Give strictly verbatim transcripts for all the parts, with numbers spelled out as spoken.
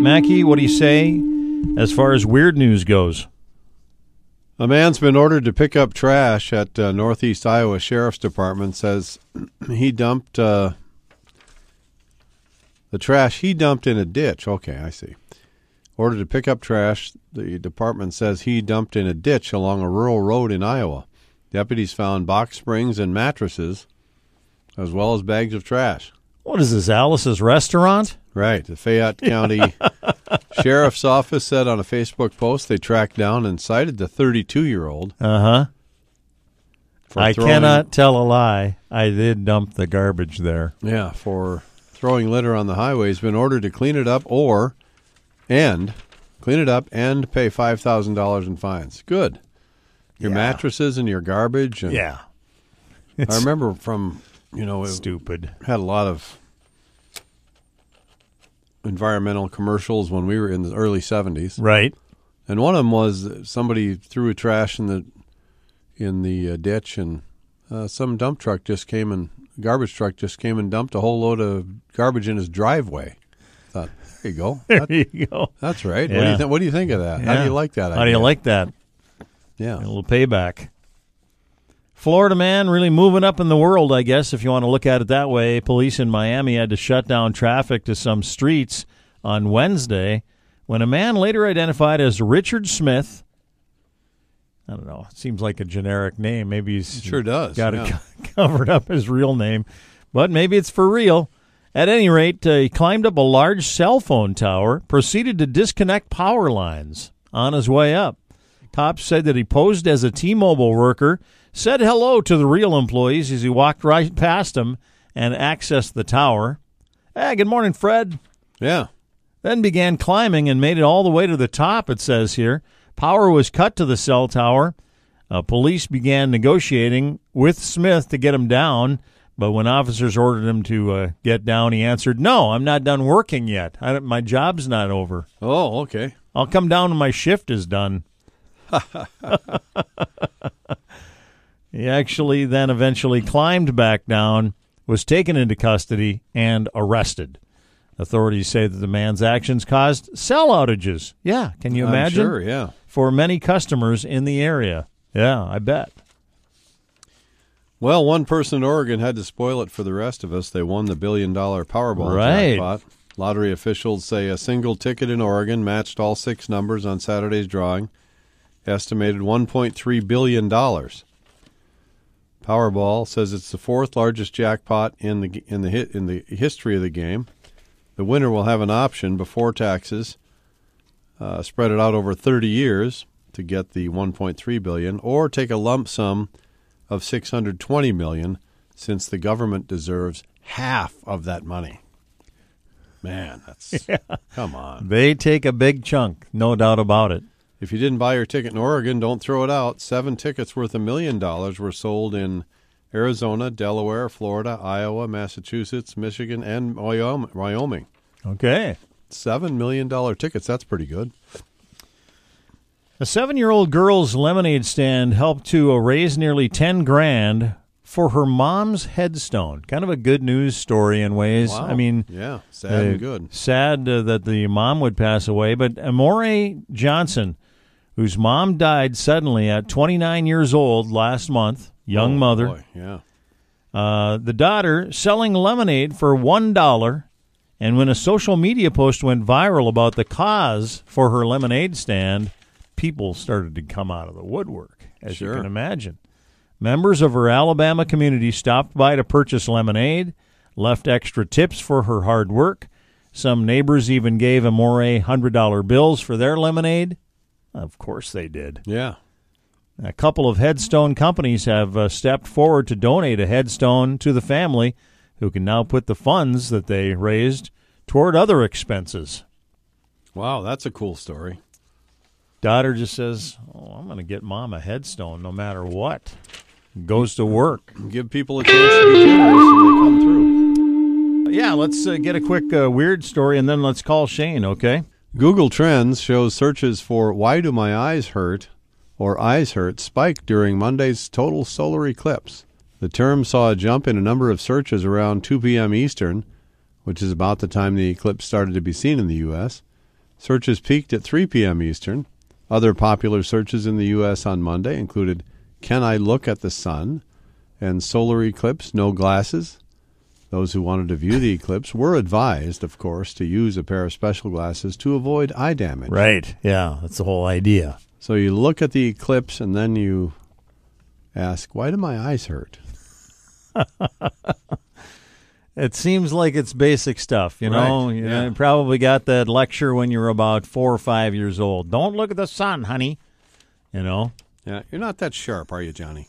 Mackey, what do you say as far as weird news goes? A man's been ordered to pick up trash at uh, Northeast Iowa Sheriff's Department. Says he dumped uh, the trash he dumped in a ditch. Okay, I see. Ordered to pick up trash, the department says he dumped in a ditch along a rural road in Iowa. Deputies found box springs and mattresses, as well as bags of trash. What is this, Alice's Restaurant? Right. The Fayette County Sheriff's Office said on a Facebook post they tracked down and cited the thirty-two-year-old. Uh-huh. I throwing, cannot tell a lie. I did dump the garbage there. Yeah, for throwing litter on the highway. He's been ordered to clean it up or, and, clean it up and pay five thousand dollars in fines. Good. Your yeah. mattresses and your garbage. And yeah. I remember from, you know, it stupid. Had a lot of environmental commercials when we were in the early seventies. Right. And one of them was somebody threw a trash in the in the uh, ditch, and uh, some dump truck just came and garbage truck just came and dumped a whole load of garbage in his driveway. I thought, there you go. There that, you go. That's right. Yeah. What do you think? What do you think of that? Yeah. How do you like that? How idea? do you like that? Yeah, a little payback. Florida man really moving up in the world, I guess, if you want to look at it that way. Police in Miami had to shut down traffic to some streets on Wednesday when a man later identified as Richard Smith, I don't know, it seems like a generic name. Maybe he's it sure does. got yeah. it covered up his real name, but maybe it's for real. At any rate, uh, he climbed up a large cell phone tower, proceeded to disconnect power lines on his way up. Cops said that he posed as a T-Mobile worker, said hello to the real employees as he walked right past them and accessed the tower. Hey, good morning, Fred. Yeah. Then began climbing and made it all the way to the top, it says here. Power was cut to the cell tower. Uh, police began negotiating with Smith to get him down, but when officers ordered him to uh, get down, he answered, no, I'm not done working yet. I don't, my job's not over. Oh, okay. I'll come down when my shift is done. He actually then eventually climbed back down, was taken into custody, and arrested. Authorities say that the man's actions caused cell outages. Yeah, can you imagine? I'm sure, yeah. For many customers in the area. Yeah, I bet. Well, one person in Oregon had to spoil it for the rest of us. They won the billion-dollar Powerball right. jackpot. Lottery officials say a single ticket in Oregon matched all six numbers on Saturday's drawing, estimated one point three billion dollars. Powerball says it's the fourth largest jackpot in the in the hit in the history of the game. The winner will have an option before taxes, uh, spread it out over thirty years to get the one point three billion dollars, or take a lump sum of six hundred twenty million dollars, since the government deserves half of that money. Man, that's yeah. Come on. They take a big chunk, no doubt about it. If you didn't buy your ticket in Oregon, don't throw it out. Seven tickets worth a million dollars were sold in Arizona, Delaware, Florida, Iowa, Massachusetts, Michigan, and Wyoming. Okay. Seven million dollar tickets. That's pretty good. A seven-year-old girl's lemonade stand helped to raise nearly ten grand for her mom's headstone. Kind of a good news story in ways. Wow. I mean, yeah, sad uh, and good. Sad uh, that the mom would pass away, but Amore Johnson, whose mom died suddenly at twenty-nine years old last month, young oh, mother. Boy. Yeah. Uh, the daughter selling lemonade for one dollar, and when a social media post went viral about the cause for her lemonade stand, people started to come out of the woodwork, as sure. you can imagine. Members of her Alabama community stopped by to purchase lemonade, left extra tips for her hard work. Some neighbors even gave Amore one hundred dollar bills for their lemonade. Of course they did. Yeah. A couple of headstone companies have uh, stepped forward to donate a headstone to the family, who can now put the funds that they raised toward other expenses. Wow, that's a cool story. Daughter just says, oh, I'm going to get Mom a headstone no matter what. Goes to work. Give people a chance to be generous and they come through. Yeah, let's uh, get a quick uh, weird story, and then let's call Shane, okay? Google Trends shows searches for "Why do my eyes hurt?" or "eyes hurt" spiked during Monday's total solar eclipse. The term saw a jump in a number of searches around two p.m. Eastern, which is about the time the eclipse started to be seen in the U S Searches peaked at three p.m. Eastern. Other popular searches in the U S on Monday included, "Can I look at the sun?" and "Solar eclipse, no glasses." Those who wanted to view the eclipse were advised, of course, to use a pair of special glasses to avoid eye damage. Right, yeah, that's the whole idea. So you look at the eclipse and then you ask, why do my eyes hurt? It seems like it's basic stuff, you know. Right, You, yeah. know, you probably got that lecture when you were about four or five years old. Don't look at the sun, honey. You know. Yeah, you're not that sharp, are you, Johnny?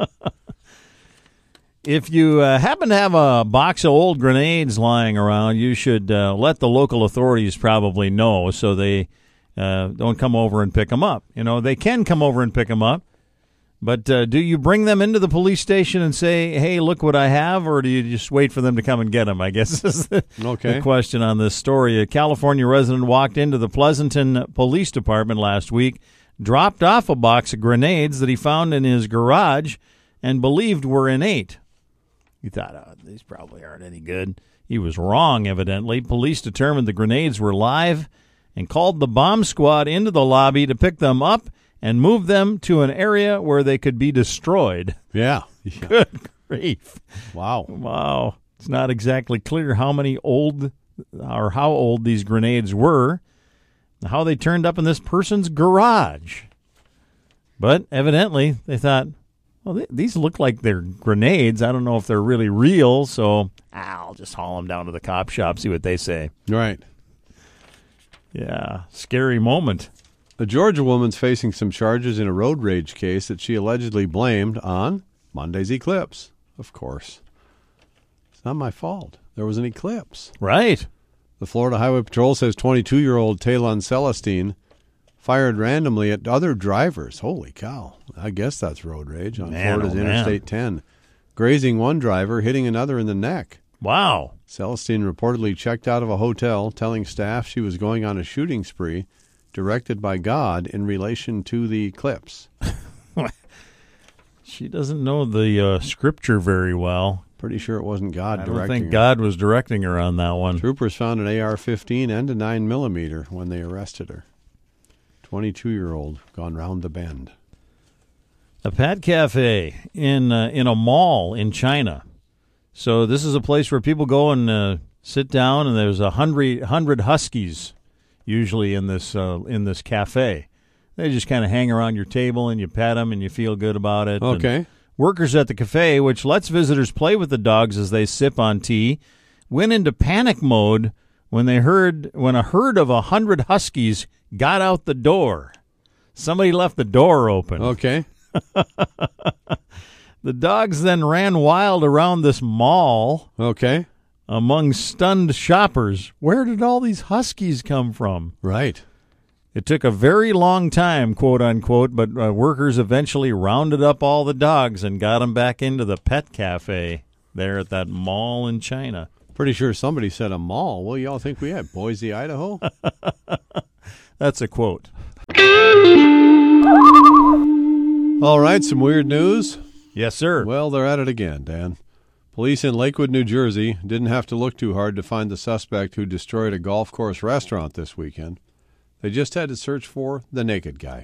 If you uh, happen to have a box of old grenades lying around, you should uh, let the local authorities probably know so they uh, don't come over and pick them up. You know, they can come over and pick them up, but uh, do you bring them into the police station and say, hey, look what I have, or do you just wait for them to come and get them, I guess is the, Okay. the question on this story. A California resident walked into the Pleasanton Police Department last week, dropped off a box of grenades that he found in his garage and believed were innate. He thought, oh, these probably aren't any good. He was wrong, evidently. Police determined the grenades were live and called the bomb squad into the lobby to pick them up and move them to an area where they could be destroyed. Yeah. yeah. Good grief. Wow. Wow. It's not exactly clear how many old or how old these grenades were, how they turned up in this person's garage. But evidently, they thought, well, th- these look like they're grenades. I don't know if they're really real, so I'll just haul them down to the cop shop, see what they say. Right. Yeah, scary moment. A Georgia woman's facing some charges in a road rage case that she allegedly blamed on Monday's eclipse. Of course. It's not my fault. There was an eclipse. Right. The Florida Highway Patrol says twenty-two-year-old Talon Celestine fired randomly at other drivers. Holy cow. I guess that's road rage on Man, Florida's oh, man. Interstate ten. Grazing one driver, hitting another in the neck. Wow. Celestine reportedly checked out of a hotel, telling staff she was going on a shooting spree directed by God in relation to the eclipse. She doesn't know the uh, scripture very well. Pretty sure it wasn't God I directing don't think her. God was directing her on that one. Troopers found an A R fifteen and a nine millimeter when they arrested her. twenty-two-year-old gone round the bend. A pet cafe in uh, in a mall in China. So this is a place where people go and uh, sit down, and there's a hundred hundred huskies usually in this uh, in this cafe. They just kind of hang around your table, and you pet them, and you feel good about it. Okay. And workers at the cafe, which lets visitors play with the dogs as they sip on tea, went into panic mode when they heard when a herd of a hundred huskies got out the door. Somebody left the door open. Okay. The dogs then ran wild around this mall Okay. among stunned shoppers. Where did all these huskies come from? Right. It took a very long time, quote unquote, but uh, workers eventually rounded up all the dogs and got them back into the pet cafe there at that mall in China. Pretty sure somebody said a mall. What do y'all think we had? Boise, Idaho? That's a quote. All right, some weird news. Yes, sir. Well, they're at it again, Dan. Police in Lakewood, New Jersey didn't have to look too hard to find the suspect who destroyed a golf course restaurant this weekend. They just had to search for the naked guy.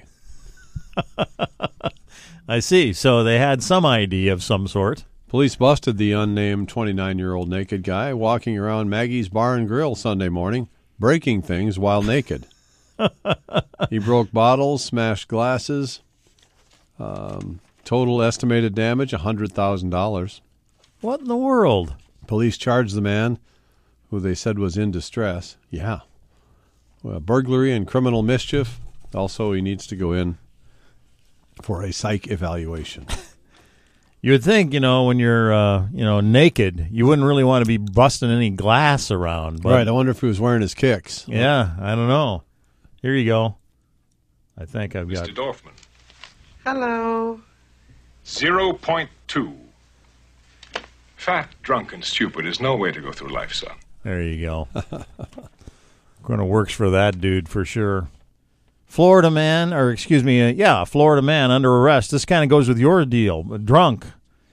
I see. So they had some I D of some sort. Police busted the unnamed twenty-nine-year-old naked guy walking around Maggie's Bar and Grill Sunday morning, breaking things while naked. He broke bottles, smashed glasses. Um, total estimated damage, one hundred thousand dollars. What in the world? Police charged the man, who they said was in distress. Yeah. Well, burglary and criminal mischief. Also, he needs to go in for a psych evaluation. You would think, you know, when you're, uh, you know, naked, you wouldn't really want to be busting any glass around. But, Right. I wonder if he was wearing his kicks. Yeah, I don't know. Here you go. I think I've got. Mister Dorfman. Hello. zero point two. Fat, drunk, and stupid is no way to go through life, son. There you go. Going to works for that dude for sure. Florida man, or excuse me, uh, yeah, Florida man under arrest. This kind of goes with your deal. Drunk.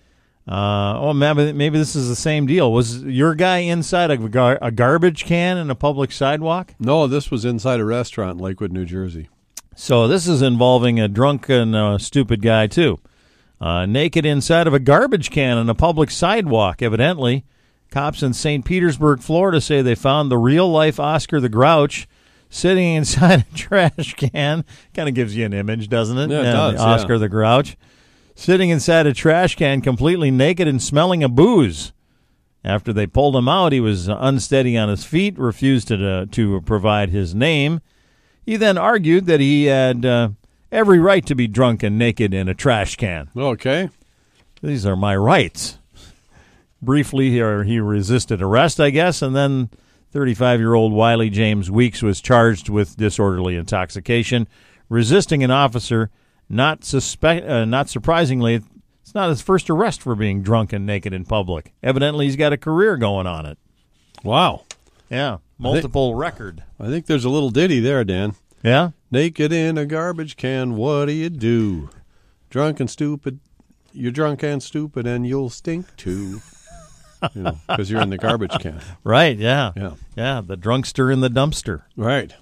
Uh, oh, maybe, maybe this is the same deal. Was your guy inside a, gar- a garbage can in a public sidewalk? No, this was inside a restaurant in Lakewood, New Jersey. So this is involving a drunken, uh, stupid guy, too. Uh, naked inside of a garbage can on a public sidewalk, evidently. Cops in Saint Petersburg, Florida, say they found the real-life Oscar the Grouch sitting inside a trash can. Kind of gives you an image, doesn't it? Yeah, it yeah, does, the Oscar yeah. the Grouch. Sitting inside a trash can, completely naked and smelling of booze. After they pulled him out, he was unsteady on his feet, refused to, uh, to provide his name. He then argued that he had uh, every right to be drunk and naked in a trash can. Okay. These are my rights. Briefly, he, he resisted arrest, I guess, and then thirty-five-year-old Wiley James Weeks was charged with disorderly intoxication, resisting an officer. Not suspect, uh, not surprisingly, it's not his first arrest for being drunk and naked in public. Evidently, he's got a career going on it. Wow. Yeah, multiple record. I think there's a little ditty there, Dan. Yeah? Naked in a garbage can, what do you do? Drunk and stupid. You're drunk and stupid, and you'll stink too. You know, because you're in the garbage can. Right, yeah. Yeah. Yeah, the drunkster in the dumpster. Right.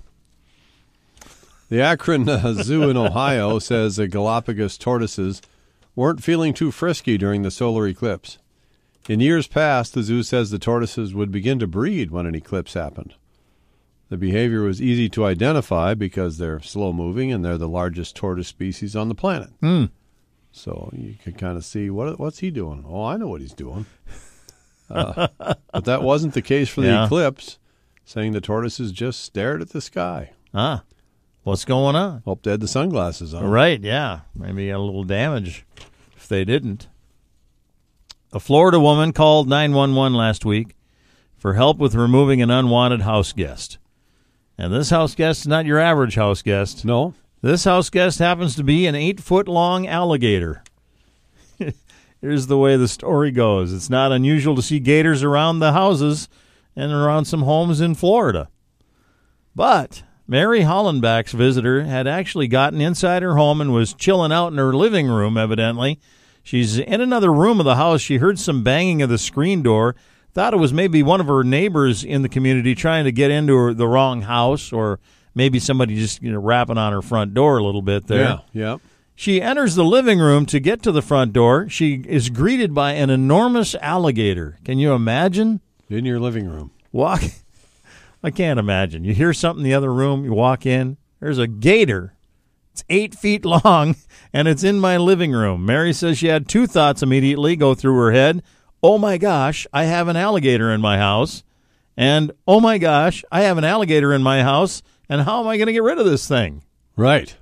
The Akron uh, Zoo in Ohio says the Galapagos tortoises weren't feeling too frisky during the solar eclipse. In years past, the zoo says the tortoises would begin to breed when an eclipse happened. The behavior was easy to identify because they're slow-moving and they're the largest tortoise species on the planet. Hmm. So you can kind of see, what what's he doing? Oh, I know what he's doing. Uh, but that wasn't the case for the Yeah. eclipse, saying the tortoises just stared at the sky. Ah, what's going on? Hope they had the sunglasses on. Right, yeah. Maybe got a little damage if they didn't. A Florida woman called nine one one last week for help with removing an unwanted house guest. And this house guest is not your average house guest. No? This house guest happens to be an eight-foot-long alligator. Here's the way the story goes. It's not unusual to see gators around the houses and around some homes in Florida. But Mary Hollenbach's visitor had actually gotten inside her home and was chilling out in her living room, evidently. She's in another room of the house. She heard some banging of the screen door, thought it was maybe one of her neighbors in the community trying to get into her, the wrong house, or maybe somebody just, you know, rapping on her front door a little bit there. Yeah, yeah. She enters the living room to get to the front door. She is greeted by an enormous alligator. Can you imagine? In your living room. Walk. I can't imagine. You hear something in the other room, you walk in, there's a gator. It's eight feet long, and it's in my living room. Mary says she had two thoughts immediately go through her head. Oh, my gosh, I have an alligator in my house. And, oh, my gosh, I have an alligator in my house, and how am I going to get rid of this thing? Right.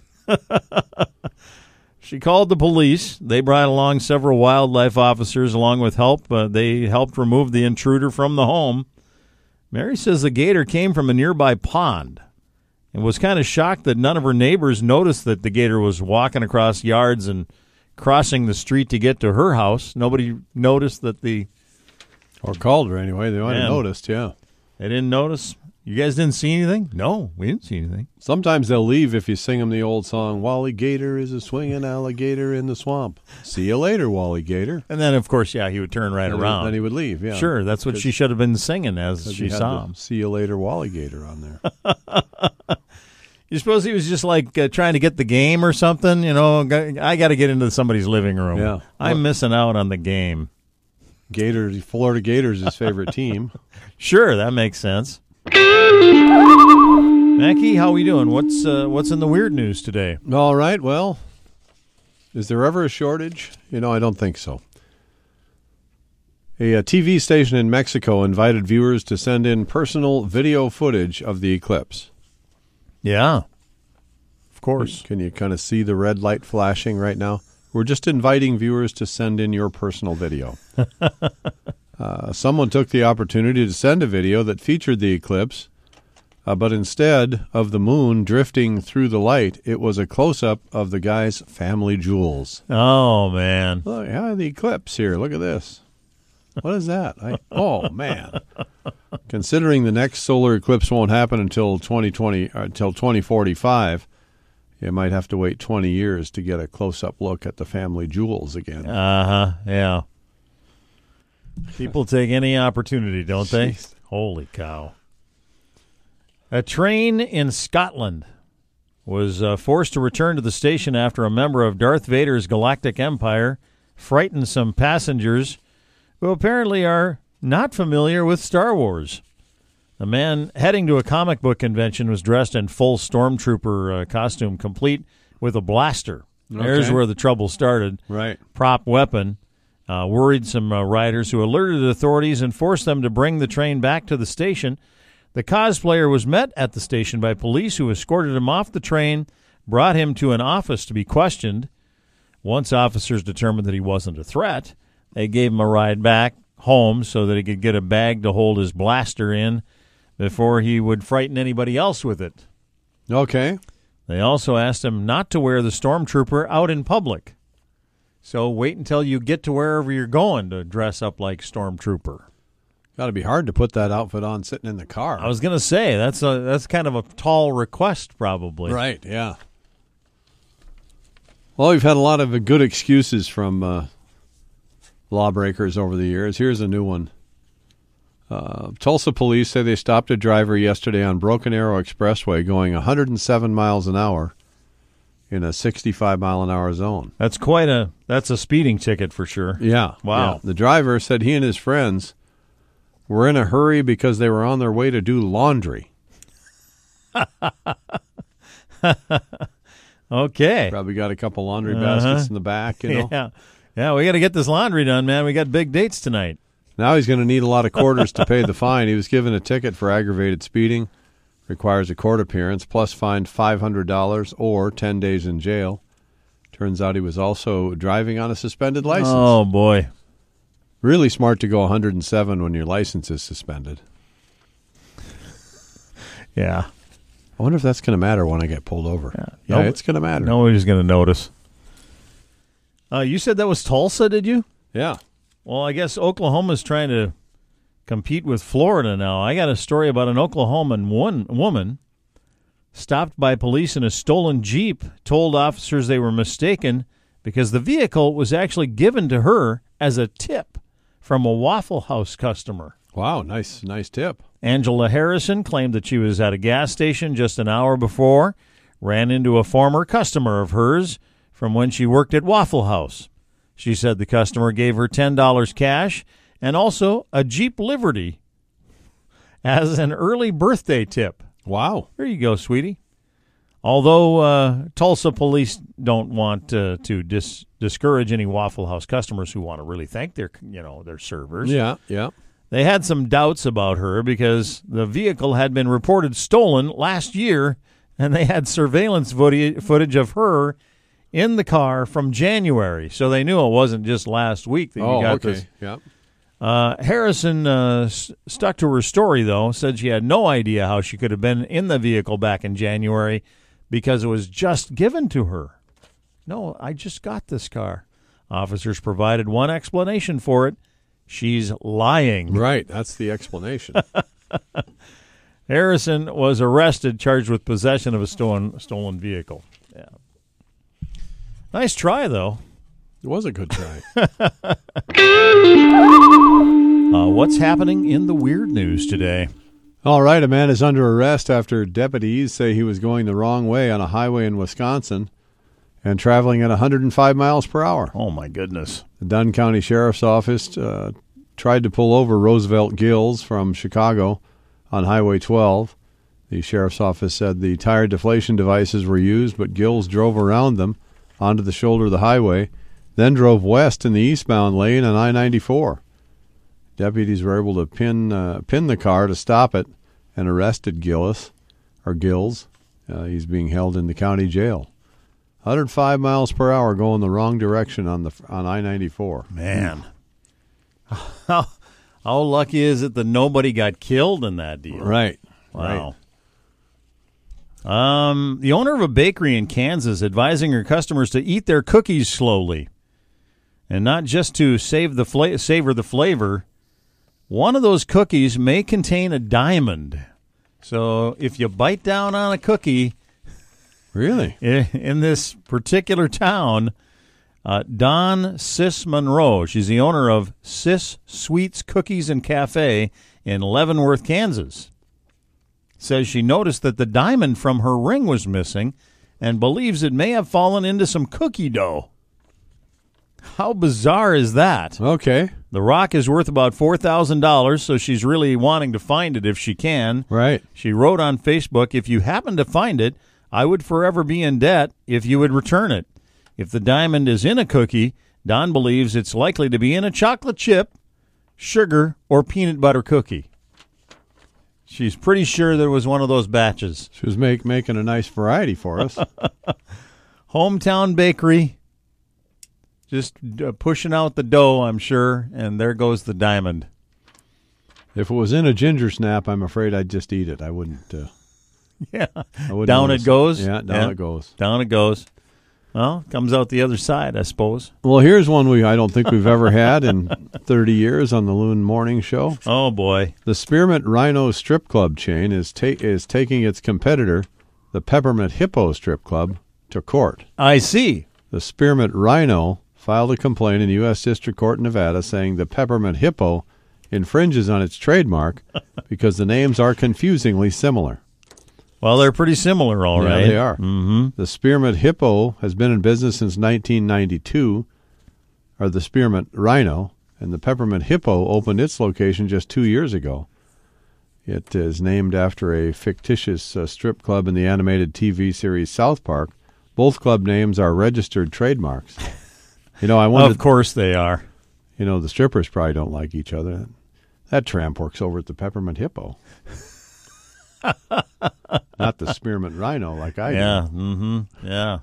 She called the police. They brought along several wildlife officers along with help. Uh, they helped remove the intruder from the home. Mary says the gator came from a nearby pond and was kind of shocked that none of her neighbors noticed that the gator was walking across yards and crossing the street to get to her house. Nobody noticed that the... Or called her anyway. They might Man. have noticed, yeah. They didn't notice? You guys didn't see anything? No, we didn't see anything. Sometimes they'll leave if you sing them the old song, Wally Gator is a swinging alligator in the swamp. See you later, Wally Gator. And then, of course, yeah, he would turn right And around. Then he would leave, yeah. Sure, that's what she should have been singing as she He had saw the him. See you later, Wally Gator on there. You suppose he was just like uh, trying to get the game or something? You know, I got to get into somebody's living room. Yeah. I'm Well- missing out on the game. Gators, Florida Gators, his favorite team. Sure, that makes sense. Mackie, how we doing? What's uh, what's in the weird news today? All right, well, is there ever a shortage? You know, I don't think so. A, a T V station in Mexico invited viewers to send in personal video footage of the eclipse. Yeah, of course. Can you kind of see the red light flashing right now? We're just inviting viewers to send in your personal video. uh, someone took the opportunity to send a video that featured the eclipse, uh, but instead of the moon drifting through the light, it was a close-up of the guy's family jewels. Oh, man. Look, yeah, the eclipse here. Look at this. What is that? I, oh, man. Considering the next solar eclipse won't happen until twenty twenty, uh, until twenty forty-five, you might have to wait twenty years to get a close-up look at the family jewels again. Uh-huh, yeah. People take any opportunity, don't they? Jeez. Holy cow. A train in Scotland was uh, forced to return to the station after a member of Darth Vader's galactic empire frightened some passengers who apparently are not familiar with Star Wars. The man heading to a comic book convention was dressed in full stormtrooper uh, costume, complete with a blaster. Okay. There's where the trouble started. Right. Prop weapon. Uh, worried some uh, riders who alerted authorities and forced them to bring the train back to the station. The cosplayer was met at the station by police who escorted him off the train, brought him to an office to be questioned. Once officers determined that he wasn't a threat, they gave him a ride back home so that he could get a bag to hold his blaster in before he would frighten anybody else with it. Okay. They also asked him not to wear the stormtrooper out in public. So wait until you get to wherever you're going to dress up like stormtrooper. Got to be hard to put that outfit on sitting in the car. I was going to say, that's a that's kind of a tall request, probably. Right, yeah. Well, we've had a lot of good excuses from uh, lawbreakers over the years. Here's a new one. Uh, Tulsa police say they stopped a driver yesterday on Broken Arrow Expressway going one hundred seven miles an hour in a sixty-five mile an hour zone. That's quite a that's a speeding ticket for sure. Yeah. Wow. Yeah. The driver said he and his friends were in a hurry because they were on their way to do laundry. Okay. Probably got a couple laundry Uh-huh. baskets in the back, you know. Yeah. Yeah, we got to get this laundry done, man. We got big dates tonight. Now he's going to need a lot of quarters to pay the fine. He was given a ticket for aggravated speeding. Requires a court appearance, plus fined five hundred dollars or ten days in jail. Turns out he was also driving on a suspended license. Oh, boy. Really smart to go one hundred seven when your license is suspended. Yeah. I wonder if that's going to matter when I get pulled over. Yeah, Yeah, Nope. it's going to matter. Nobody's going to notice. Uh, you said that was Tulsa, did you? Yeah. Well, I guess Oklahoma's trying to compete with Florida now. I got a story about an Oklahoman one, woman stopped by police in a stolen Jeep, told officers they were mistaken because the vehicle was actually given to her as a tip from a Waffle House customer. Wow, nice nice tip. Angela Harrison claimed that she was at a gas station just an hour before, ran into a former customer of hers from when she worked at Waffle House. She said the customer gave her ten dollars cash and also a Jeep Liberty as an early birthday tip. Wow. There you go, sweetie. Although uh, Tulsa police don't want uh, to dis- discourage any Waffle House customers who want to really thank their, you know, their servers. Yeah, yeah. They had some doubts about her because the vehicle had been reported stolen last year, and they had surveillance footage of her in the car from January. So they knew it wasn't just last week that you Oh, got okay. this. Yeah. Uh, Harrison uh, s- stuck to her story, though, said she had no idea how she could have been in the vehicle back in January because it was just given to her. No, I just got this car. Officers provided one explanation for it. She's lying. Right, that's the explanation. Harrison was arrested, charged with possession of a stolen stolen vehicle. Yeah. Nice try, though. It was a good try. Uh, what's happening in the weird news today? All right, a man is under arrest after deputies say he was going the wrong way on a highway in Wisconsin and traveling at one hundred five miles per hour. Oh, my goodness. The Dunn County Sheriff's Office uh, tried to pull over Roosevelt Gills from Chicago on Highway twelve. The Sheriff's Office said the tire deflation devices were used, but Gills drove around them onto the shoulder of the highway, then drove west in the eastbound lane on I ninety-four. Deputies were able to pin uh, pin the car to stop it and arrested Gillis, or Gills. Uh, he's being held in the county jail. one hundred five miles per hour going the wrong direction on the on I ninety-four. Man. How, how lucky is it that nobody got killed in that deal? Right. Wow. Right. Um, the owner of a bakery in Kansas advising her customers to eat their cookies slowly and not just to save the fla- savor the flavor. One of those cookies may contain a diamond. So if you bite down on a cookie Really? in, in this particular town, Uh, Dawn Sis Monroe, she's the owner of Sis Sweets Cookies and Cafe in Leavenworth, Kansas, says she noticed that the diamond from her ring was missing and believes it may have fallen into some cookie dough. How bizarre is that? Okay. The rock is worth about four thousand dollars, so she's really wanting to find it if she can. Right. She wrote on Facebook, if you happen to find it, I would forever be in debt if you would return it. If the diamond is in a cookie, Don believes it's likely to be in a chocolate chip, sugar, or peanut butter cookie. She's pretty sure there was one of those batches. She was make, making a nice variety for us. Hometown Bakery, just uh, pushing out the dough, I'm sure, and there goes the diamond. If it was in a ginger snap, I'm afraid I'd just eat it. I wouldn't. Uh, yeah. I wouldn't down notice it goes. Yeah, down yeah. it goes. Down it goes. Well, comes out the other side, I suppose. Well, here's one we I don't think we've ever had in thirty years on the Loon Morning Show. Oh, boy. The Spearmint Rhino Strip Club chain is ta- is taking its competitor, the Peppermint Hippo Strip Club, to court. I see. The Spearmint Rhino filed a complaint in U S District Court in Nevada saying the Peppermint Hippo infringes on its trademark because the names are confusingly similar. Well, they're pretty similar, all yeah, right. they are. Mm-hmm. The Spearmint Hippo has been in business since nineteen ninety-two, or the Spearmint Rhino, and the Peppermint Hippo opened its location just two years ago. It is named after a fictitious uh, strip club in the animated T V series South Park. Both club names are registered trademarks. You know, I wondered, Of course they are. You know, the strippers probably don't like each other. That tramp works over at the Peppermint Hippo. Not the Spearmint Rhino like I yeah, do. mm-hmm, yeah.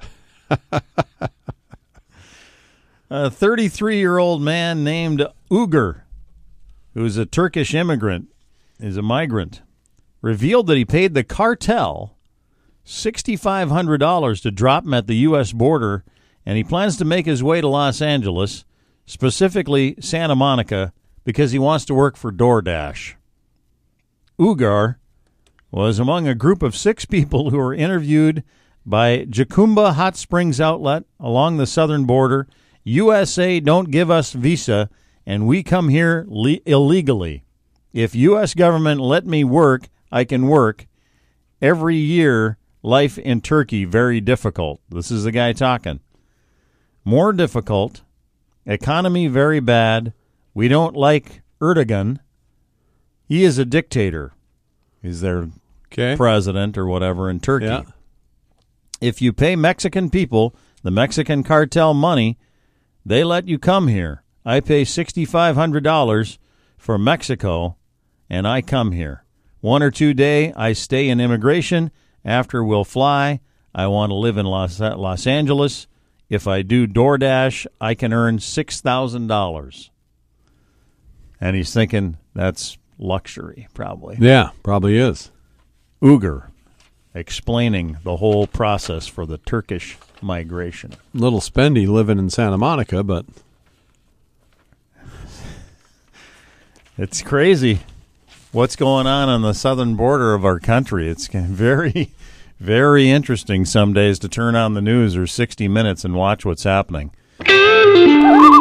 A thirty-three-year-old man named Ugur, who's a Turkish immigrant, is a migrant, revealed that he paid the cartel six thousand five hundred dollars to drop him at the U S border, and he plans to make his way to Los Angeles, specifically Santa Monica, because he wants to work for DoorDash. Ugur was among a group of six people who were interviewed by Jacumba Hot Springs Outlet along the southern border. U S A don't give us visa, and we come here le- illegally. If U S government let me work, I can work. Every year, life in Turkey very difficult. This is the guy talking. More difficult. Economy very bad. We don't like Erdogan. He is a dictator. He's their Okay. president or whatever in Turkey. Yeah. If you pay Mexican people the Mexican cartel money, they let you come here. I pay six thousand five hundred dollars for Mexico, and I come here. One or two day, I stay in immigration. After we'll fly. I want to live in Los, Los Angeles. If I do DoorDash, I can earn six thousand dollars. And he's thinking that's luxury, probably. Yeah, probably is. Ugur explaining the whole process for the Turkish migration. Little spendy living in Santa Monica, but it's crazy what's going on on the southern border of our country. It's very, very interesting some days to turn on the news or sixty minutes and watch what's happening.